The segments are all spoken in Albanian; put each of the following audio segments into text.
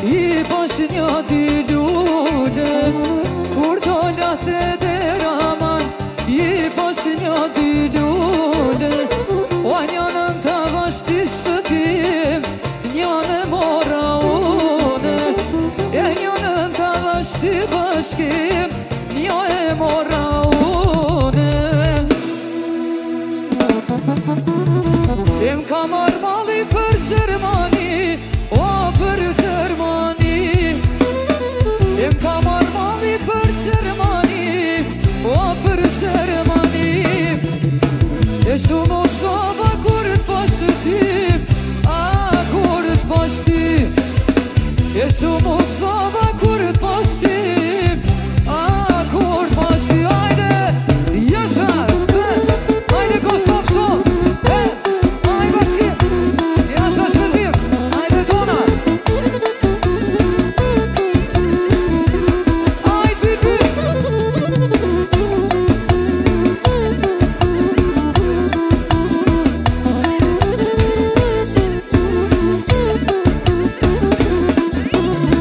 I posh një dy lule Kur dolat e deraman I posh një dy lule O njënën të vashti shpëtim Njënë mora une E njënën të vashti bashkim Një e mora une Im ka marrë mali për Gjermani O për Gjermani Im ka marrë mali për Gjermani O për Gjermani E shumë o zova kur t'pashtë ty A kur t'pashtë ty E shumë o zova kur t'pashtë ty A kur t'pashtë ty Ajde, jesha, se Ajde Kosovë shumë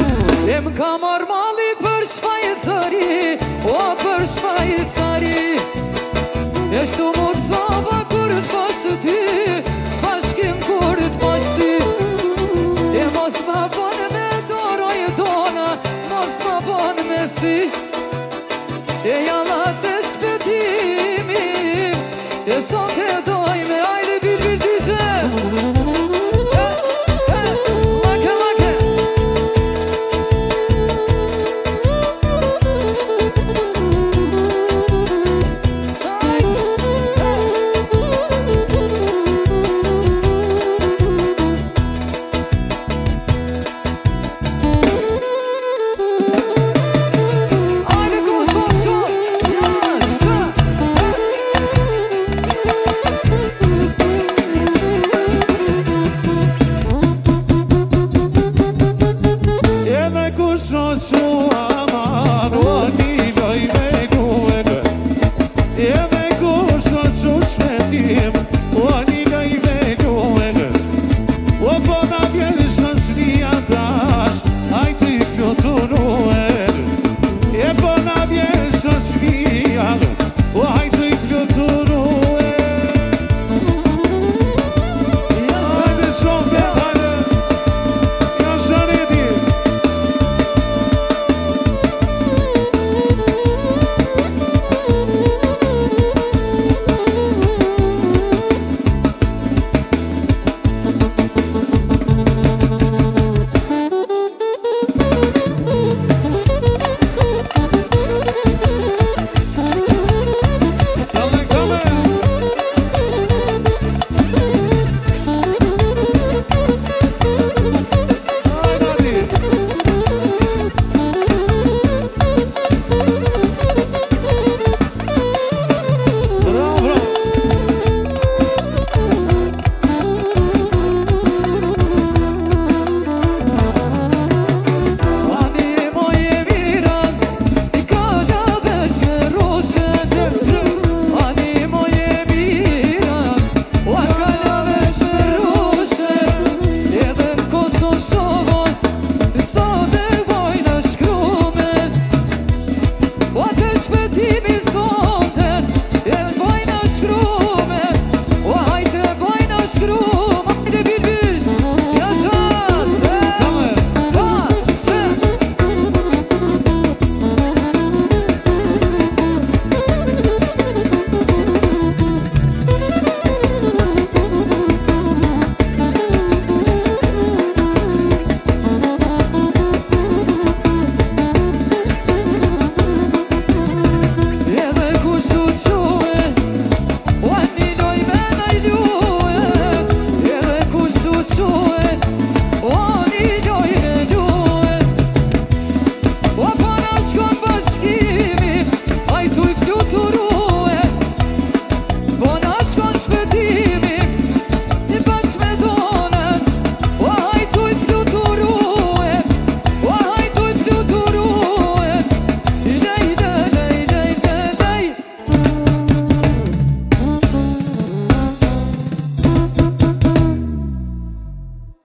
Ka marrë mali për Shvajcari O për Shvajcari